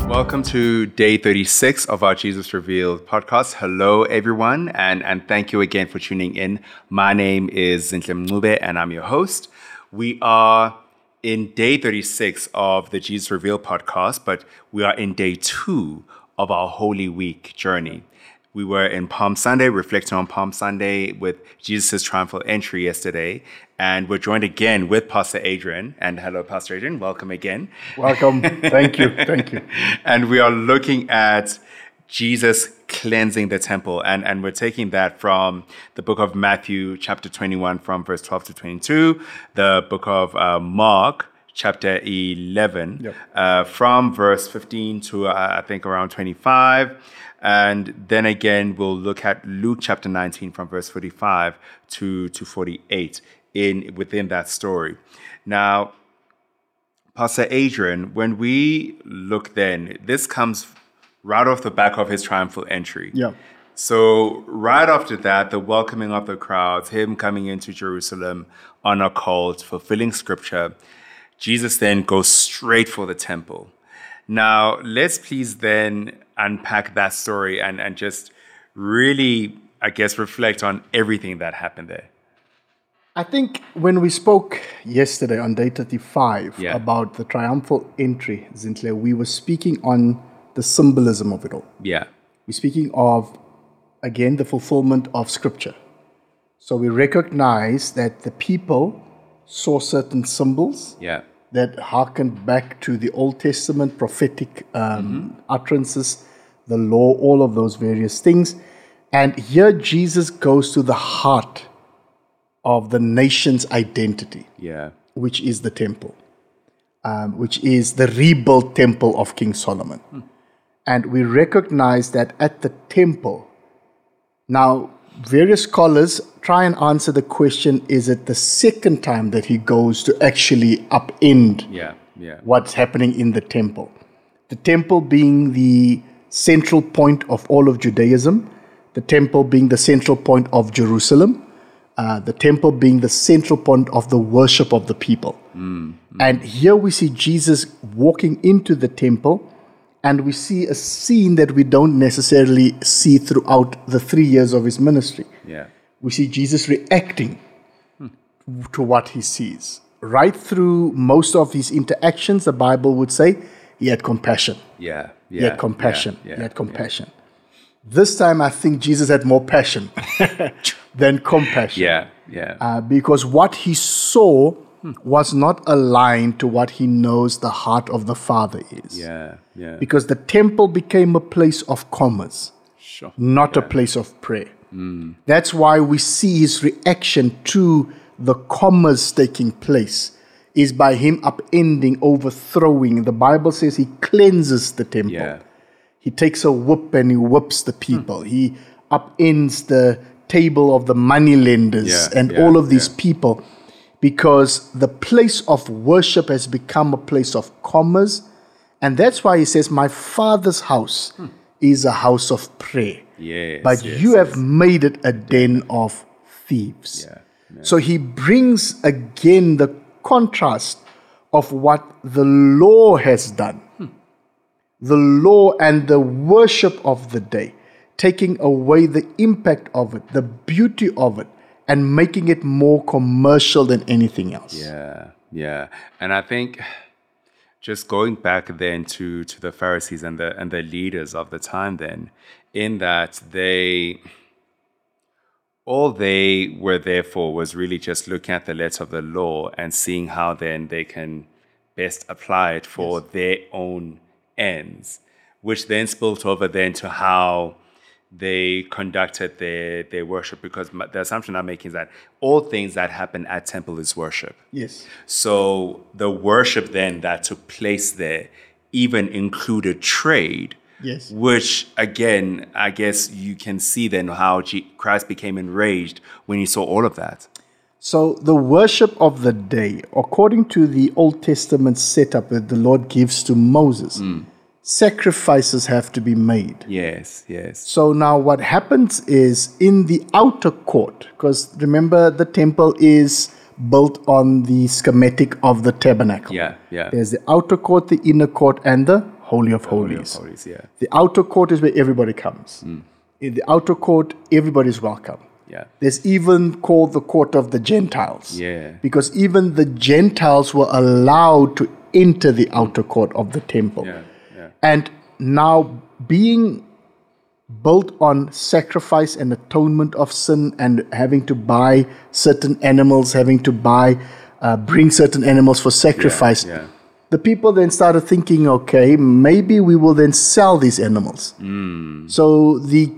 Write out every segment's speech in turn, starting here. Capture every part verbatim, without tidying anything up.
Welcome to day thirty-six of our Jesus Revealed podcast. Hello, everyone, and, and thank you again for tuning in. My name is Zintle Mncube, and I'm your host. We are in day thirty-six of the Jesus Revealed podcast, but we are in day two of our Holy Week journey. We were in Palm Sunday, reflecting on Palm Sunday with Jesus' triumphal entry yesterday. And we're joined again with Pastor Adrian. And hello, Pastor Adrian. Welcome again. Welcome. Thank you. Thank you. And we are looking at Jesus cleansing the temple. And, and we're taking that from the book of Matthew, chapter twenty-one, from verse twelve to twenty-two, the book of uh, Mark, chapter eleven, yep. uh, from verse fifteen to, uh, I think, around twenty-five. And then again, we'll look at Luke chapter nineteen from verse forty-five to, to forty-eight in within that story. Now, Pastor Adrian, when we look then, this comes right off the back of his triumphal entry. Yeah. So right after that, the welcoming of the crowds, him coming into Jerusalem on a colt, fulfilling scripture, Jesus then goes straight for the temple. Now, let's please then unpack that story and, and just really, I guess, reflect on everything that happened there. I think when we spoke yesterday on day thirty-five yeah. about the triumphal entry, Zintle, we were speaking on the symbolism of it all. Yeah. We're speaking of, again, the fulfillment of scripture. So we recognize that the people saw certain symbols. Yeah. That harkened back to the Old Testament prophetic um, mm-hmm. utterances, the law, all of those various things. And here Jesus goes to the heart of the nation's identity, yeah, which is the temple, um, which is the rebuilt temple of King Solomon. Hmm. And we recognize that at the temple, now various scholars try and answer the question, is it the second time that he goes to actually upend yeah, yeah. what's happening in the temple? The temple being the central point of all of Judaism, the temple being the central point of Jerusalem, uh, the temple being the central point of the worship of the people. Mm, mm. And here we see Jesus walking into the temple, and we see a scene that we don't necessarily see throughout the three years of his ministry. Yeah. We see Jesus reacting hmm. to what he sees. Right through most of his interactions, the Bible would say he had compassion. Yeah. yeah he had compassion. Yeah, yeah, he had compassion. Yeah. This time, I think Jesus had more passion than compassion. Yeah, yeah. Uh, because what he saw was not aligned to what he knows the heart of the Father is. Yeah, yeah. Because the temple became a place of commerce, sure. not yeah. a place of prayer. Mm. That's why we see his reaction to the commerce taking place is by him upending, overthrowing. The Bible says he cleanses the temple. Yeah. He takes a whip and he whips the people. Hmm. He upends the table of the moneylenders yeah, and yeah, all of these yeah. people, because the place of worship has become a place of commerce. And that's why he says, my Father's house hmm. is a house of prayer. Yes, but yes, you yes. have made it a den of thieves. Yeah, yeah. So he brings again the contrast of what the law has done. Hmm. The law and the worship of the day, taking away the impact of it, the beauty of it, and making it more commercial than anything else. Yeah, yeah. And I think just going back then to, to the Pharisees and the and the leaders of the time then, in that they, all they were there for was really just looking at the letter of the law and seeing how then they can best apply it for yes. their own ends, which then spilled over then to how they conducted their, their worship, because the assumption I'm making is that all things that happen at temple is worship. Yes. So the worship then that took place there even included trade, yes. which again, I guess you can see then how G- Christ became enraged when he saw all of that. So the worship of the day, according to the Old Testament setup that the Lord gives to Moses, mm. sacrifices have to be made. Yes, yes. So now what happens is in the outer court, because remember the temple is built on the schematic of the tabernacle. Yeah, yeah. There's the outer court, the inner court, and the Holy of Holy Holies. of Holies, yeah. The outer court is where everybody comes. In the outer court, everybody's welcome. Yeah. There's even called the court of the Gentiles. Yeah. Because even the Gentiles were allowed to enter the outer court of the temple. Yeah. Yeah. And now being built on sacrifice and atonement of sin and having to buy certain animals, having to buy, uh, bring certain animals for sacrifice, Yeah. the people then started thinking, okay, maybe we will then sell these animals. Mm. So the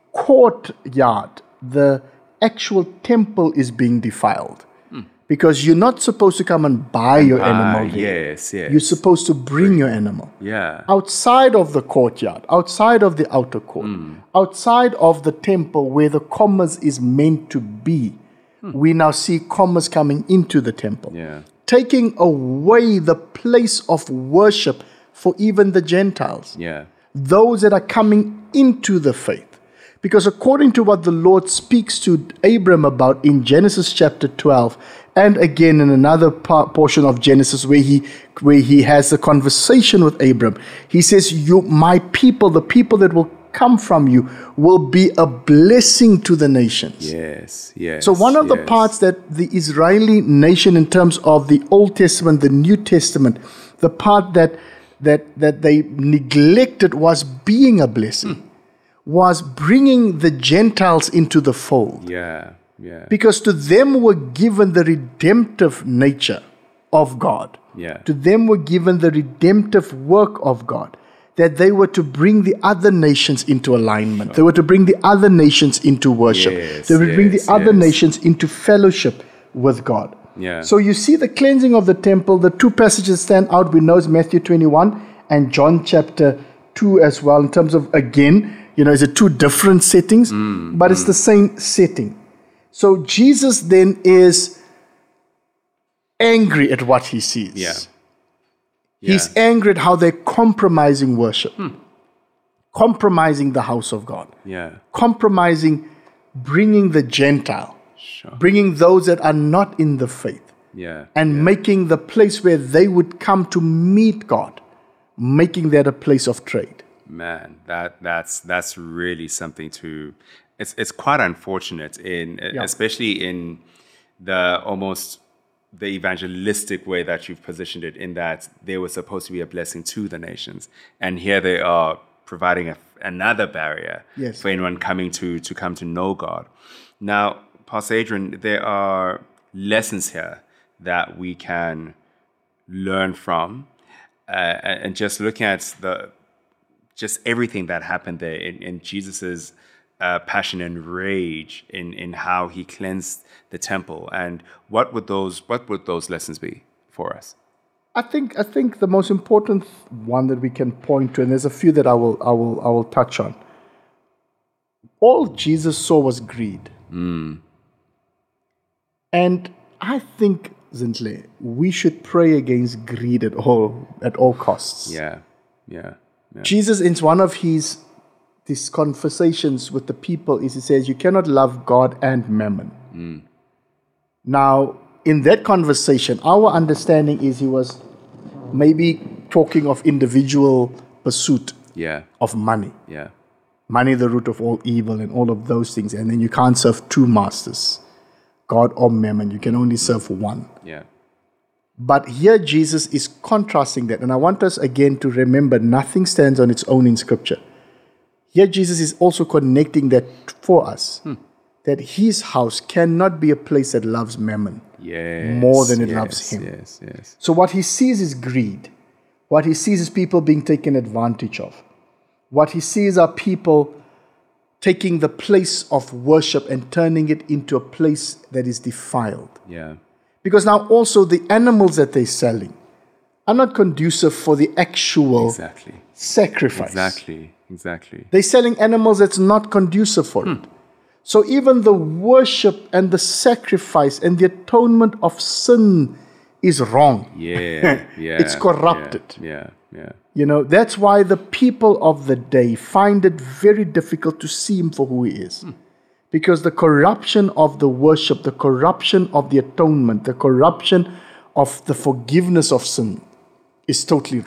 courtyard, the actual temple is being defiled. Because you're not supposed to come and buy your Ah, animal there. yes, yes. You're supposed to bring your animal. Yeah. Outside of the courtyard, outside of the outer court, outside of the temple where the commerce is meant to be, we now see commerce coming into the temple, Yeah. taking away the place of worship for even the Gentiles, Yeah. those that are coming into the faith. Because according to what the Lord speaks to Abram about in Genesis chapter twelve, and again in another part, portion of Genesis where he where he has a conversation with Abram, he says, "You, my people, the people that will come from you, will be a blessing to the nations." Yes. Yes. So one of the yes. parts that the Israeli nation, in terms of the Old Testament, the New Testament, the part that that that they neglected was being a blessing. Mm. Was bringing the Gentiles into the fold. Yeah, yeah. Because to them were given the redemptive nature of God. Yeah. To them were given the redemptive work of God. That they were to bring the other nations into alignment. Sure. They were to bring the other nations into worship. Yes, they would yes, bring the other yes. nations into fellowship with God. Yeah. So you see the cleansing of the temple. The two passages stand out. We know it's Matthew twenty-one and John chapter two as well, in terms of, again, you know, it's a two different settings, mm, but mm. it's the same setting. So Jesus then is angry at what he sees. Yeah. Yeah. He's angry at how they're compromising worship, hmm. compromising the house of God, yeah. compromising bringing the Gentile, sure. bringing those that are not in the faith, yeah. and yeah. making the place where they would come to meet God, making that a place of trade. Man, that that's that's really something to. It's it's quite unfortunate in yeah. especially in the almost the evangelistic way that you've positioned it, in that they were supposed to be a blessing to the nations, and here they are providing a, another barrier yes. for anyone coming to to come to know God. Now, Pastor Adrian, there are lessons here that we can learn from, uh, and just looking at the. Just everything that happened there in, in Jesus's uh, passion and rage in, in how he cleansed the temple, and what would those what would those lessons be for us? I think I think the most important one that we can point to, and there's a few that I will I will I will touch on. All Jesus saw was greed, mm. and I think, Zintle, we should pray against greed at all at all costs. Yeah, yeah. Yeah. Jesus, in one of his these conversations with the people, is he says, you cannot love God and mammon. Mm. Now, in that conversation, our understanding is he was maybe talking of individual pursuit yeah. of money. Yeah. Money, the root of all evil, and all of those things. And then you can't serve two masters, God or mammon. You can only serve one. Yeah. But here Jesus is contrasting that. And I want us again to remember nothing stands on its own in Scripture. Here Jesus is also connecting that for us. Hmm. That his house cannot be a place that loves mammon yes, more than it yes, loves him. Yes, yes. So what he sees is greed. What he sees is people being taken advantage of. What he sees are people taking the place of worship and turning it into a place that is defiled. Yeah. Because now also the animals that they're selling are not conducive for the actual exactly. sacrifice. Exactly, exactly. They're selling animals that's not conducive for hmm. it. So even the worship and the sacrifice and the atonement of sin is wrong. Yeah, yeah. It's corrupted. Yeah, yeah, yeah. You know, that's why the people of the day find it very difficult to see him for who he is. Hmm. Because the corruption of the worship, the corruption of the atonement, the corruption of the forgiveness of sin is totally wrong.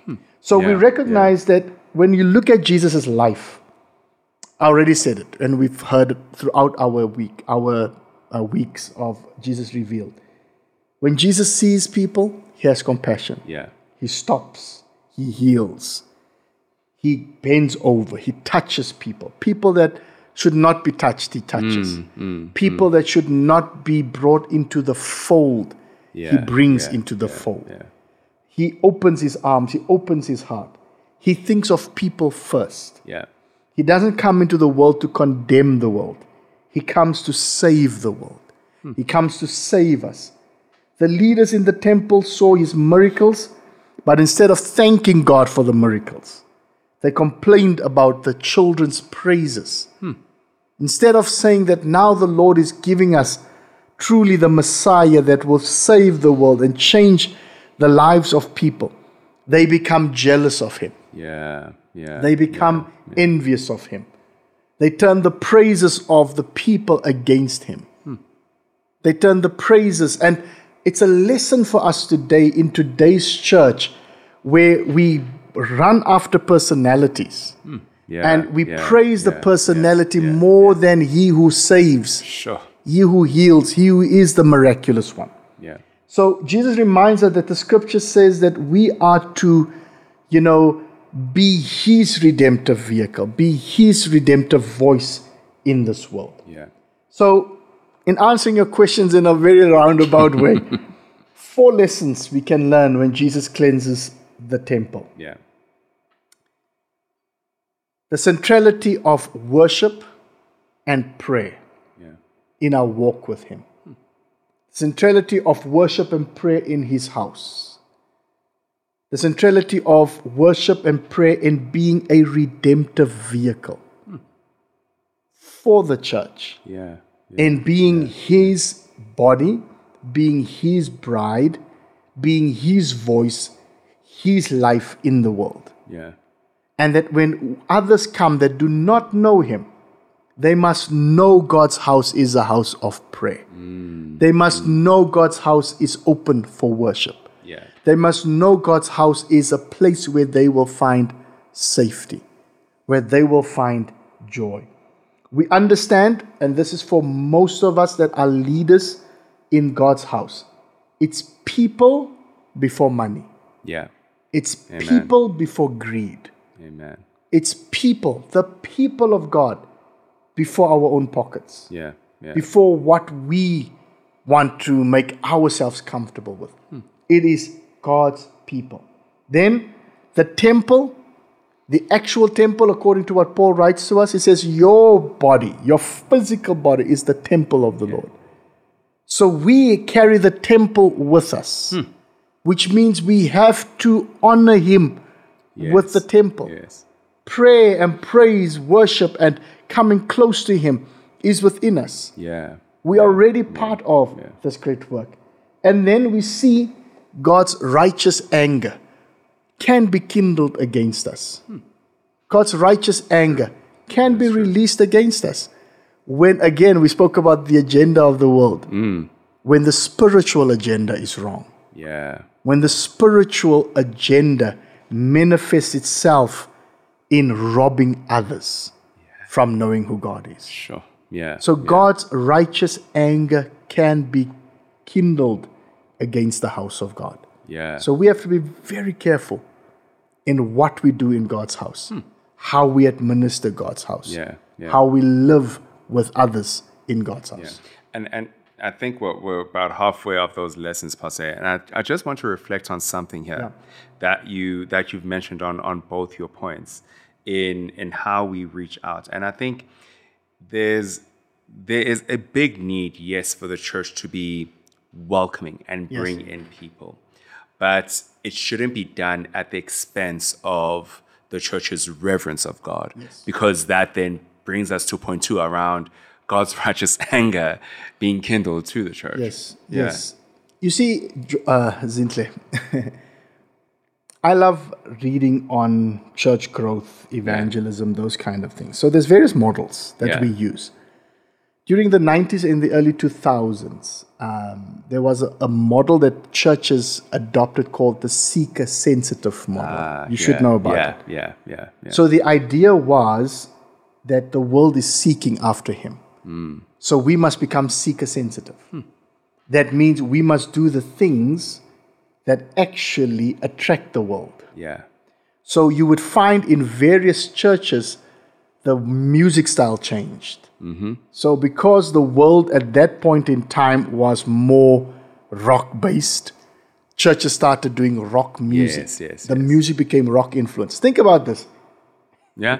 So Yeah, we recognize that when you look at Jesus' life, I already said it, and we've heard it throughout our week, our uh, weeks of Jesus Revealed. When Jesus sees people, he has compassion. Yeah. He stops. He heals. He bends over. He touches people. People that should not be touched, he touches. Mm, mm, people that should not be brought into the fold, yeah, he brings yeah, into the yeah, fold. Yeah. He opens his arms. He opens his heart. He thinks of people first. Yeah. He doesn't come into the world to condemn the world. He comes to save the world. Hmm. He comes to save us. The leaders in the temple saw his miracles, but instead of thanking God for the miracles, they complained about the children's praises. Hmm. Instead of saying that now the Lord is giving us truly the Messiah that will save the world and change the lives of people, they become jealous of him. Yeah, yeah. They become yeah, yeah. envious of him. They turn the praises of the people against him. Hmm. They turn the praises, and it's a lesson for us today in today's church where we run after personalities. Hmm. Yeah, and we yeah, praise yeah, the personality yeah, yeah, more yeah. than he who saves, Sure. he who heals, he who is the miraculous one. Yeah. So Jesus reminds us that the scripture says that we are to, you know, be his redemptive vehicle, be his redemptive voice in this world. Yeah. So, in answering your questions in a very roundabout way, four lessons we can learn when Jesus cleanses the temple. Yeah. The centrality of worship and prayer Yeah. in our walk with him. Centrality of worship and prayer in his house. The centrality of worship and prayer in being a redemptive vehicle hmm. for the church. Yeah. yeah. In being yeah. his body, being his bride, being his voice, his life in the world. Yeah. And that when others come that do not know him, they must know God's house is a house of prayer. Mm. They must mm. know God's house is open for worship. Yeah. They must know God's house is a place where they will find safety, where they will find joy. We understand, and this is for most of us that are leaders in God's house, it's people before money. Yeah. It's Amen. people before greed. Amen. It's people, the people of God, before our own pockets. Yeah. yeah. Before what we want to make ourselves comfortable with. Hmm. It is God's people. Then the temple, the actual temple, according to what Paul writes to us, he says, your body, your physical body is the temple of the yeah. Lord. So we carry the temple with us, hmm. which means we have to honor him yes. with the temple. Yes. Prayer and praise, worship, and coming close to him is within us. Yeah. We yeah. are already part yeah. of yeah. this great work. And then we see God's righteous anger can be kindled against us. Hmm. God's righteous anger can That's be true. released against us. When, again, we spoke about the agenda of the world. Mm. When the spiritual agenda is wrong. Yeah. When the spiritual agenda manifests itself in robbing others yeah. from knowing who God is. Sure. Yeah. So yeah. God's righteous anger can be kindled against the house of God. Yeah. So we have to be very careful in what we do in God's house, hmm. how we administer God's house, yeah. Yeah. how we live with others in God's house. Yeah. And and I think we're, we're about halfway off those lessons, Pastor. And I, I just want to reflect on something here yeah. that you that you've mentioned on on both your points in in how we reach out. And I think there's there is a big need, yes, for the church to be welcoming and bring yes. in people. But it shouldn't be done at the expense of the church's reverence of God. Yes. Because that then brings us to point two around God's righteous anger being kindled to the church. Yes, yeah. yes. You see, uh, Zintle, I love reading on church growth, evangelism, yeah. those kind of things. So there's various models that yeah. we use. During the nineties and the early two thousands, um, there was a, a model that churches adopted called the seeker-sensitive model. Ah, you yeah, should know about yeah, it. Yeah, yeah, yeah. So the idea was that the world is seeking after him. Mm. So we must become seeker-sensitive. Hmm. That means we must do the things that actually attract the world. Yeah. So you would find in various churches, the music style changed. Mm-hmm. So because the world at that point in time was more rock-based, churches started doing rock music. Yes, yes, the yes. music became rock influenced. Think about this. Yeah.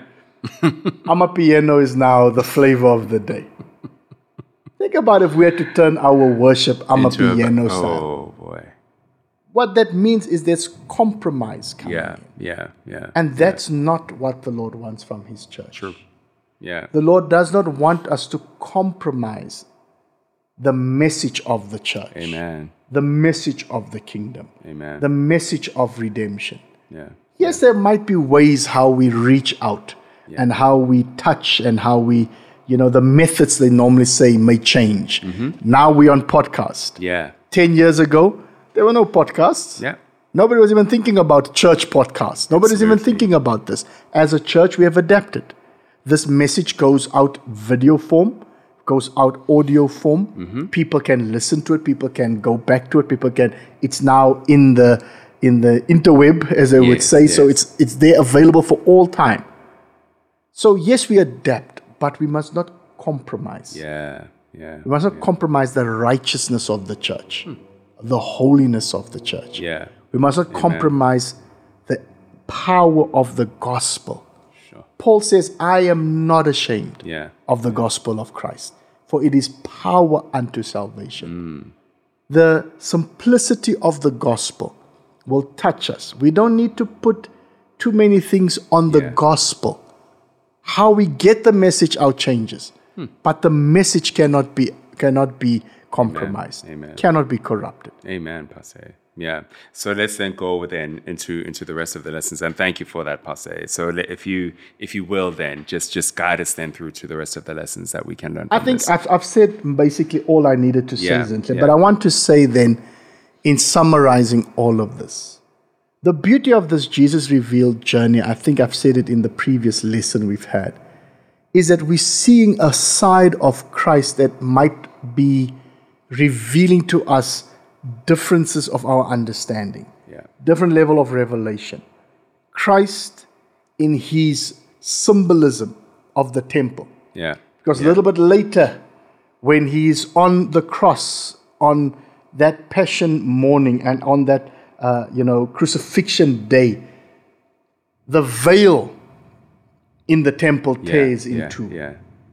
Amapiano is now the flavor of the day. Think about if we had to turn our worship Amapiano style. Oh, boy. What that means is there's compromise coming Yeah, in. yeah, yeah. And that's yeah. not what the Lord wants from his church. True. Yeah. The Lord does not want us to compromise the message of the church. Amen. The message of the kingdom. Amen. The message of redemption. Yeah. Yes, there might be ways how we reach out yeah. and how we touch and how we, you know, the methods they normally say may change. Mm-hmm. Now we're on podcast. Yeah. Ten years ago, there were no podcasts. Yeah. Nobody was even thinking about church podcasts. Nobody's Absolutely. even thinking about this. As a church, we have adapted. This message goes out video form, goes out audio form. Mm-hmm. People can listen to it. People can go back to it. People can. It's now in the in the interweb, as I yes, would say. Yes. So it's it's there available for all time. So yes, we adapt, but we must not compromise. Yeah, yeah. We must not yeah. compromise the righteousness of the church, hmm. the holiness of the church. Yeah. We must not Amen. compromise the power of the gospel. Paul says, I am not ashamed yeah. of the yeah. gospel of Christ, for it is power unto salvation. Mm. The simplicity of the gospel will touch us. We don't need to put too many things on the yeah. gospel. How we get the message out changes, hmm. but the message cannot be cannot be compromised, Amen. Amen. cannot be corrupted. Amen, Pastor. Yeah. So let's then go then into into the rest of the lessons, and thank you for that, Pastor. So if you if you will, then just just guide us then through to the rest of the lessons that we can learn. I think this. I've I've said basically all I needed to yeah, say, Zintle, yeah. but I want to say then, in summarizing all of this, the beauty of this Jesus revealed journey, I think I've said it in the previous lesson we've had, is that we're seeing a side of Christ that might be revealing to us differences of our understanding, yeah. different level of revelation. Christ in his symbolism of the temple. Yeah. Because yeah. a little bit later, when he's on the cross, on that passion morning and on that, uh, you know, crucifixion day, the veil in the temple yeah. tears in yeah. two. Yeah.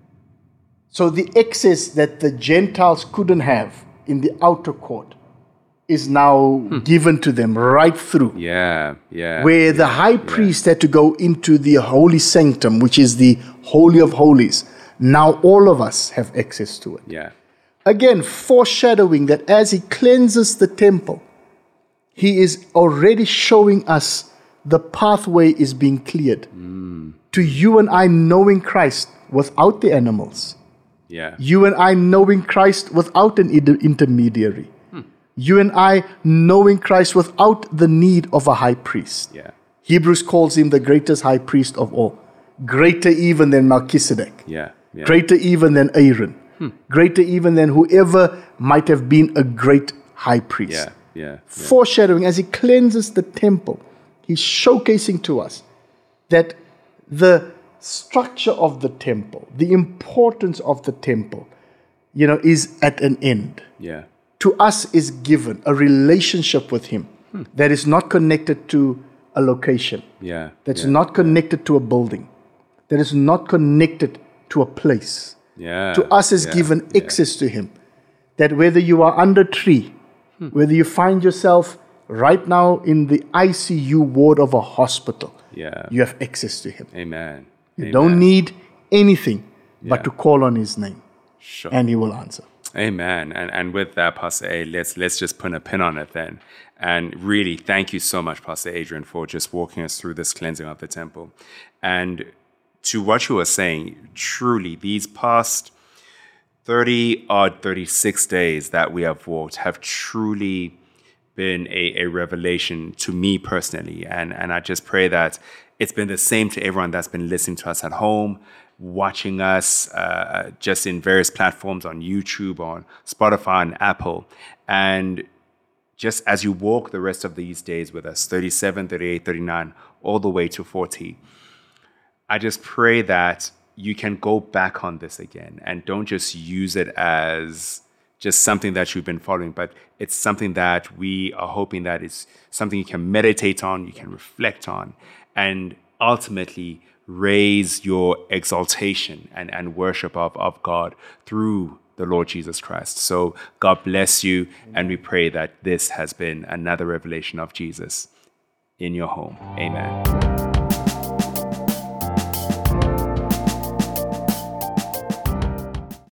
So the excess that the Gentiles couldn't have in the outer court is now hmm. given to them right through. Yeah, yeah. Where yeah, the high priest yeah. had to go into the holy sanctum, which is the Holy of Holies. Now all of us have access to it. Yeah. Again, foreshadowing that as he cleanses the temple, he is already showing us the pathway is being cleared. Mm. To you and I knowing Christ without the animals. Yeah. You and I knowing Christ without an intermediary. Hmm. You and I knowing Christ without the need of a high priest. Yeah. Hebrews calls him the greatest high priest of all. Greater even than Melchizedek. Yeah. yeah. Greater even than Aaron. Hmm. Greater even than whoever might have been a great high priest. Yeah. Yeah. yeah. Foreshadowing as he cleanses the temple. He's showcasing to us that the structure of the temple, the importance of the temple, you know, is at an end. Yeah. To us is given a relationship with him hmm. that is not connected to a location. Yeah. That's yeah. not connected yeah. to a building. That is not connected to a place. Yeah. To us is yeah. given yeah. access to him. That whether you are under tree, hmm. whether you find yourself right now in the I C U ward of a hospital, yeah. you have access to him. Amen. You Amen. don't need anything yeah. but to call on his name. Sure. And he will answer. Amen. And and with that, Pastor A, let's let's just put a pin on it then. And really, thank you so much, Pastor Adrian, for just walking us through this cleansing of the temple. And to what you were saying, truly, these past thirty odd, thirty-six days that we have walked have truly been a, a revelation to me personally. And, and I just pray that it's been the same to everyone that's been listening to us at home, watching us uh, just in various platforms on YouTube, on Spotify and Apple. And just as you walk the rest of these days with us, thirty-seven, thirty-eight, thirty-nine, all the way to forty, I just pray that you can go back on this again and don't just use it as just something that you've been following, but it's something that we are hoping that it's something you can meditate on, you can reflect on, and ultimately raise your exaltation and, and worship of, of God through the Lord Jesus Christ. So God bless you, and we pray that this has been another revelation of Jesus in your home. Amen.